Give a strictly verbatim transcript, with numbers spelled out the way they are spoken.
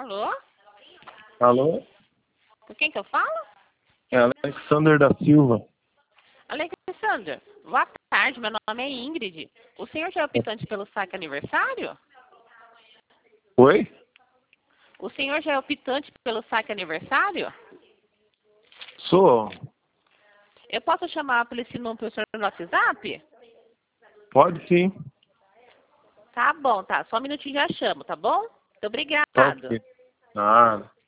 Alô? Alô? Com quem que eu falo? É Alexander da Silva. Alexander, boa tarde, meu nome é Ingrid. O senhor já é optante pelo saque aniversário? Oi? O senhor já é optante pelo saque aniversário? Sou. Eu posso chamar por esse número pro senhor no WhatsApp? Pode sim. Tá bom, tá. Só um minutinho já chamo, tá bom? Muito Tá obrigado. ok. Ah.